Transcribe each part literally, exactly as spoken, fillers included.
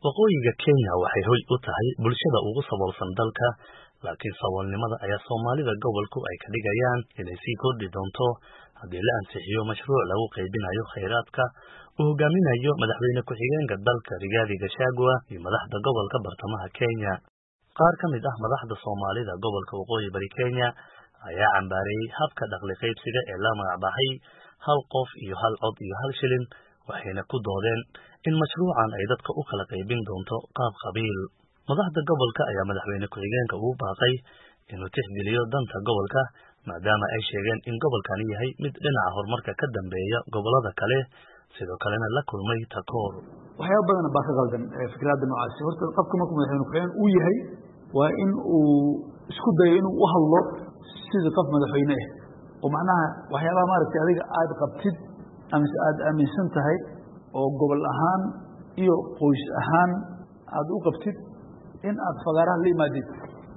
waqooyiga Kenya waxay hoy u tahay bulshada ugu saboolsan dalka, laakiin saboolnimada ayaa Soomaalida gobolku ay ka dhigayaan inay sii kordhi doonto haddii la ansixiyo mashruuc lagu qaybinayo kheyraadka uu hogaaminayo madaxweyne ku-xigeenka dalka Rigathi Gachagua iyo madaxda gobolka bartamaha Kenya. Qaar ka mid ah madaxda Soomaalida gobolka waqooyi bari Kenya ayaa cambaareeyay habka dhaqli qaybsiga ee la magacbaxay hal qof iyo hal cod iyo hal shilin, waxayna ku doodeen in mashruucan ay dadka u kala qaybin doonto qaab qabiil. Madaxda gobolka ayaa madaxweyne ku-xigeenka ugu baaqay inuu tixgeliyo danta gobolka, maadaama ay sheegeen in gobolkani yahay mid dhinaca horumarka ka dambeeya gobolada kale, sidoo kalena la kulmay takoor. waxyaabo badan baa ka qaldan fikrada noocaas. horta qofka markuu madaxweyne ku-xigeen uu yahay waa in uu isku dayo inuu u hadlo sida qof madaxweyne ah, oo macnaha waxyaabaha maaragtay adiga aad qabtid ama aad aaminsan tahay oo gobol ahaan iyo qoys ahaan aad u qabtid in aad fagaaraha la imaadid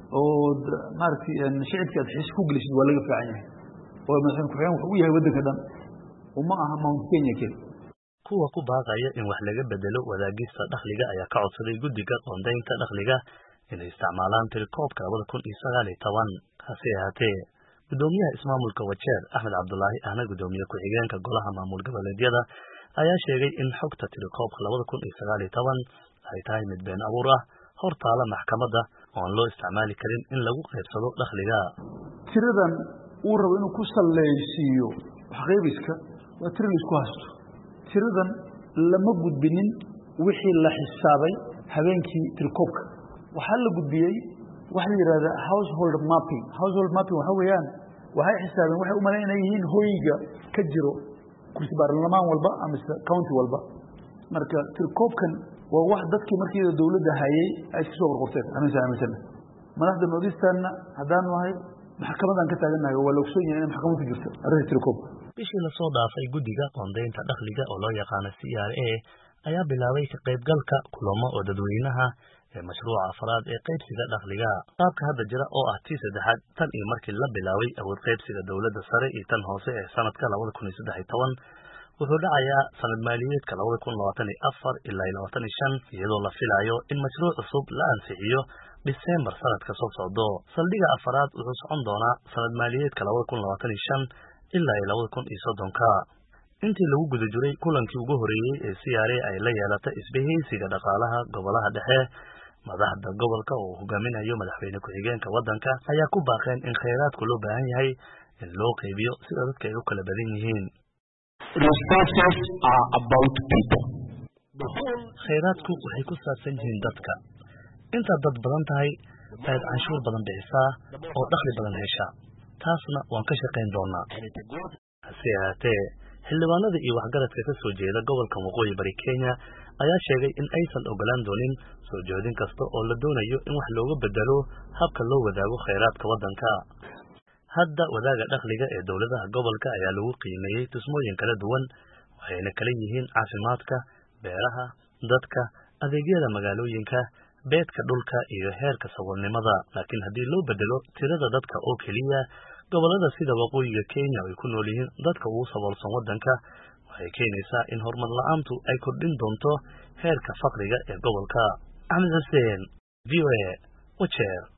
oo maaragtay shicibka aad xis ku gelisid waa laga fiican yahay. oo madaxweyne ku-xigeen wuxuu u yahay waddanka dhan, uma aha Mount Kenya keli. kuwa ku baaqaya in wax laga bedelo wadaagista dakhliga ayaa ka codsaday guddiga qoondaynta dakhliga inay isticmaalaan tirakoobka labada kun iyo sagaal iyo toban. hase ahaatee gudoomiyaha ismaamulka Wajeer Axmed Cabdullaahi ahna gudoomiye ku-xigeenka golaha maamul goboleedyada ayaa sheegay in xogta tirakoobka labada kun iyo sagaal iyo toban ay tahay mid been abuur ah, hortaala maxkamadda oo aan loo isticmaali karin in lagu qaybsado dakhliga. tiradan uu rabo inuu ku saleysiiyo wax qaybiska waa tiro la isku haysto. tiradan lama gudbinin wixii la xisaabay habeenkii tirakoobka. waxaa la gudbiyey waxa la yiraahdo household mapping. household mapping waxa weeyaan waxay xisaabeen waxay u maleeyeen inay yihiin hoyga ka jiro kursi baarlamaan walba ama county walba. marka tirakoobkan waa wax dadkii markii dawladda hayay ay iska soo qorqorteen aniga aaminsan. madaxda Northeastern haddaan nahay maxkamadan ka taaganahay waa la ogsoon yahay in maxkamadu jirto arrinta tirakoobka. bishii la soo dhaafay guddiga qoondaynta dakhliga oo loo yaqaan C R A ayaa bilaabay ka qaybgalka kulamo oo dadweynaha ee mashruuca afraad ee qaybsiga dakhliga. qaabka hadda jira oo ah tii saddexaad tan iyo markii la bilaabay awood qaybsiga dawladda sare iyo tan hoose ee sanadka labada kun iyo saddex iyo toban wuxuu dhacayaa sanad maaliyadeedka labada kun labaatan iyo afar ilaa labaatan iyo shan, iyadoo la filayo in mashruuc cusub la ansixiyo December sanadka soo socdo. saldhiga afraad wuxuu socon doonaa sanad maaliyadeedka labada kun labaatan iyo shan ilaa labada kun iyo soddonka. intii lagu guda jiray kulankii ugu horeeyay ee C R A ay la yeelatay isbahaysiga dhaqaalaha gobolaha dhexe, madaxda gobolka oo hogaaminayo madaxweyne ku-xigeenka waddanka ayaa ku baaqeen in kheyraadku loo baahan yahay in loo qaybiyo sida dadka ay u kala badan yihiin. Resources are about people. kheyraadku waxay ku saabsan yihiin dadka. intaad dad badan tahay ayaad canshuur badan bixisaa oo dakhli badan heshaa. taasna waan ka shaqayn doonaa. hase ahaatee xildhibaanada iyo waxgaradka ka soo jeeda gobolka waqooyi bari Kenya ayaa sheegay in aysan ogolaan doonin soo jeedin kasta oo la doonayo in wax looga bedelo habka loo wadaago kheyraadka waddanka. hadda wadaaga dakhliga ee dowladaha gobolka ayaa lagu qiimeeyey tusmooyin kala duwan, waxayna kala yihiin caafimaadka, beeraha, dadka, adeegyada magaalooyinka, beedka dhulka iyo heerka saboolnimada. laakiin haddii loo bedelo tirada dadka oo keliya, gobolada sida waqooyiga Kenya ay ku nool yihiin dadka ugu saboolsan waddanka, waxay keenaysaa in horumar la'aantu ay kordhin doonto heerka faqriga ee gobolka. Axmed Xuseen, V O A, Wajeer.